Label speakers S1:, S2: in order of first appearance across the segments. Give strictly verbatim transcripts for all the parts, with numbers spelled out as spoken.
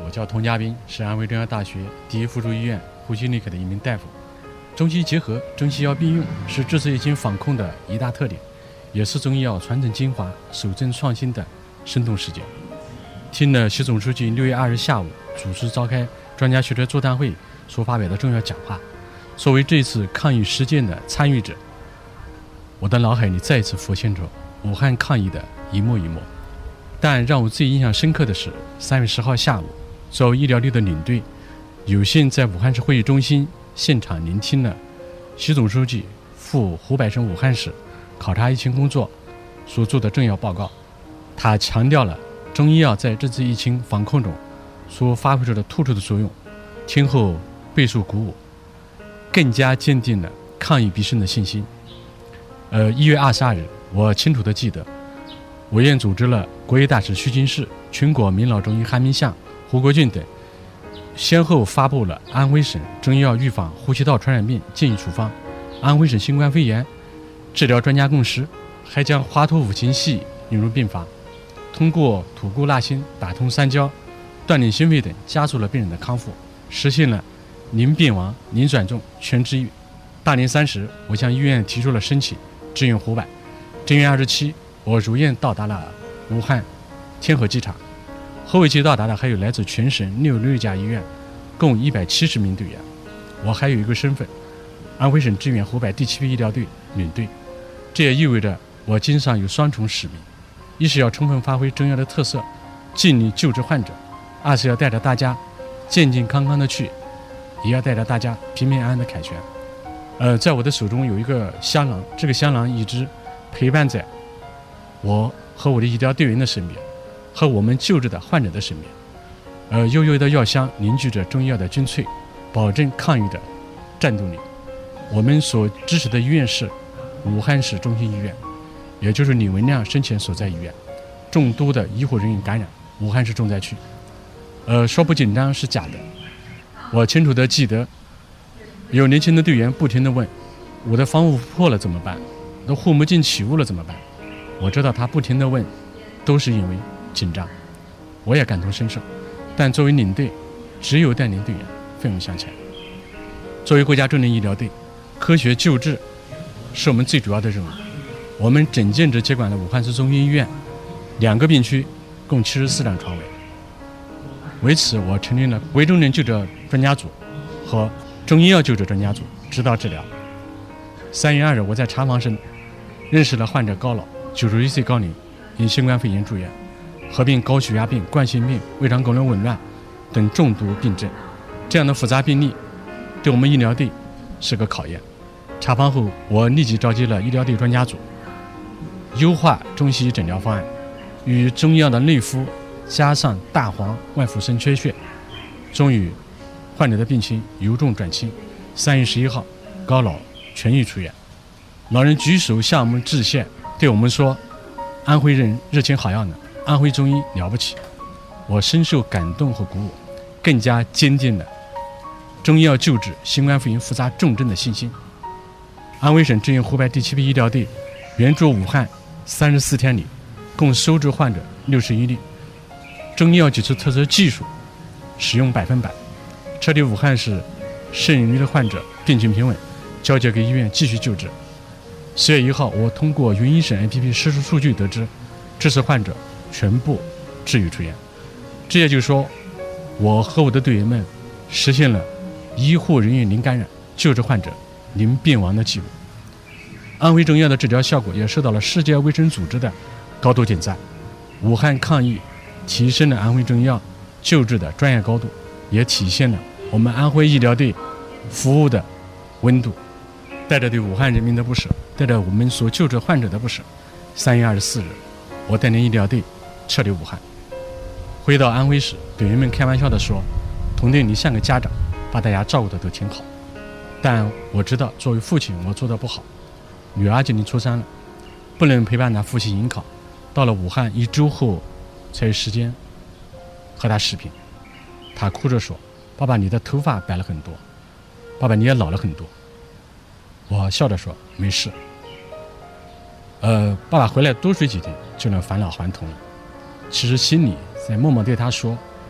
S1: 我叫童家斌，是安徽中央大学第一附属医院呼吸内科的一名大夫。中西医结合、中西药并用是这次疫情防控的一大特点，也是中医药传承精华、守正创新的生动实践。听了习总书记六月二日下午主持召开专家学者座谈会所发表的重要讲话，作为这次抗疫实践的参与者，我的脑海里再一次浮现着武汉抗疫的一幕一幕。但让我最印象深刻的是，三月十号下午，作为医疗队的领队，有幸在武汉市会议中心现场聆听了习总书记赴湖北省武汉市考察疫情工作所做的重要报告。他强调了中医药在这次疫情防控中所发挥着的突出的作用，听后备受鼓舞，更加坚定了抗疫必胜的信心。呃，一月二十二日，我清楚地记得，我院组织了国医大使徐金士、全国名老中医韩明相、胡国俊等，先后发布了安徽省中医药预防呼吸道传染病建议处方、安徽省新冠肺炎治疗专家共识，还将华佗五禽戏引入病房，通过吐故纳新、打通三焦、锻炼心肺等，加速了病人的康复，实现了零病亡、零转重、全治愈。大年三十，我向医院提出了申请，支援湖北。正月二十七，我如愿到达了武汉天河机场。后尾期到达的还有来自全省六十六家医院，共一百七十名队员。我还有一个身份，安徽省支援湖北第七批医疗队领队。这也意味着我肩上有双重使命：一是要充分发挥中药的特色，尽力救治患者；二是要带着大家健健康康的去，也要带着大家平平安安的凯旋。呃，在我的手中有一个香囊，这个香囊一直陪伴在我和我的医疗队员的身边，和我们救治的患者的身边。呃，悠悠的药香凝聚着中医药的精粹，保证抗疫的战斗力。我们所支持的医院是武汉市中心医院，也就是李文亮生前所在医院。众多的医护人员感染，武汉市重灾区。呃，说不紧张是假的。我清楚地记得，有年轻的队员不停地问：我的防护服破了怎么办？我的护目镜起雾了怎么办？我知道他不停地问，都是因为紧张。我也感同身受，但作为领队，只有带领队员奋勇向前。作为国家重点医疗队，科学救治是我们最主要的任务。我们整建制接管了武汉市中心医院两个病区，共七十四张床位。为此，我成立了危重症救治专家组和中医药救治专家组，指导治疗。三月二日，我在查房时认识了患者高老，九十一岁高龄，因新冠肺炎住院，合并高血压病、冠心病、胃肠功能紊乱等重度病症。这样的复杂病例对我们医疗队是个考验。查房后，我立即召集了医疗队专家组，优化中西医诊疗方案，与中药的内服加上大黄外敷肾缺血，终于患者的病情由重转轻。三月十一号，高老痊愈出院。老人举手向我们致谢，对我们说：安徽人热情好样的，安徽中医了不起。我深受感动和鼓舞，更加坚定了中医药救治新冠肺炎复杂重症的信心。安徽省支援湖北第七批医疗队援助武汉三十四天里，共收治患者六十一例，中医药几次特色技术使用百分百，彻底武汉市剩余的患者病情平稳，交接给医院继续救治。十月一号，我通过云医省 A P P 实时数据得知，这次患者全部治愈出院。这也就是说，我和我的队员们实现了医护人员零感染、救治患者零病亡的记录。安徽中药的治疗效果也受到了世界卫生组织的高度点赞。武汉抗疫提升了安徽中药救治的专业高度，也体现了我们安徽医疗队服务的温度。带着对武汉人民的不舍，带着我们所救治患者的不舍，三月二十四日，我带领医疗队撤离武汉。回到安徽市，队员们开玩笑地说：童队你像个家长，把大家照顾的都挺好。但我知道作为父亲我做的不好，女儿今年初三了，不能陪伴她复习迎考，到了武汉一周后才有时间和她视频。她哭着说：爸爸你的头发白了很多，爸爸你也老了很多。我笑着说：没事，呃，爸爸回来多睡几天就能返老还童了。其实心里在默默对他说：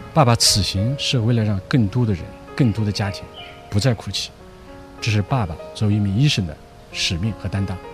S1: 爸爸此行是为了让更多的人、更多的家庭不再哭泣，这是爸爸作为一名医生的使命和担当。